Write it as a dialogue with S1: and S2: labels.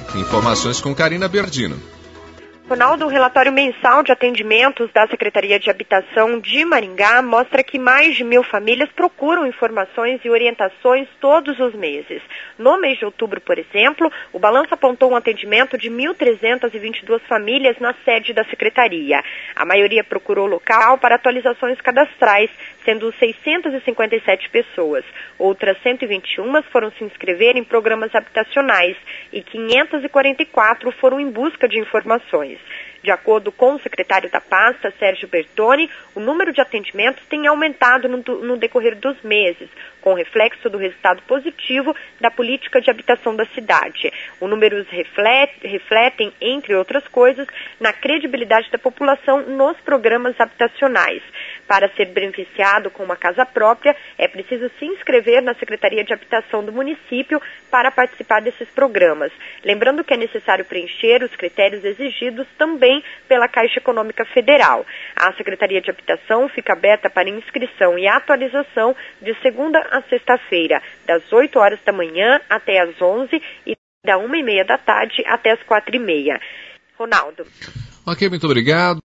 S1: Informações com Karina Berdino.
S2: Ronaldo, o relatório mensal de atendimentos da Secretaria de Habitação de Maringá mostra que mais de 1.000 famílias procuram informações e orientações todos os meses. No mês de outubro, por exemplo, o balanço apontou um atendimento de 1.322 famílias na sede da Secretaria. A maioria procurou o local para atualizações cadastrais, sendo 657 pessoas. Outras 121 foram se inscrever em programas habitacionais e 544 foram em busca de informações. De acordo com o secretário da pasta, Sérgio Bertoni, o número de atendimentos tem aumentado no decorrer dos meses, com reflexo do resultado positivo da política de habitação da cidade. Os números refletem, entre outras coisas, na credibilidade da população nos programas habitacionais. Para ser beneficiado com uma casa própria, é preciso se inscrever na Secretaria de Habitação do município para participar desses programas. Lembrando que é necessário preencher os critérios exigidos também pela Caixa Econômica Federal. A Secretaria de Habitação fica aberta para inscrição e atualização de segunda a sexta-feira, das 8 horas da manhã até as 11 e da 1h30 da tarde até as 4h30. Ronaldo.
S1: Ok, muito obrigado.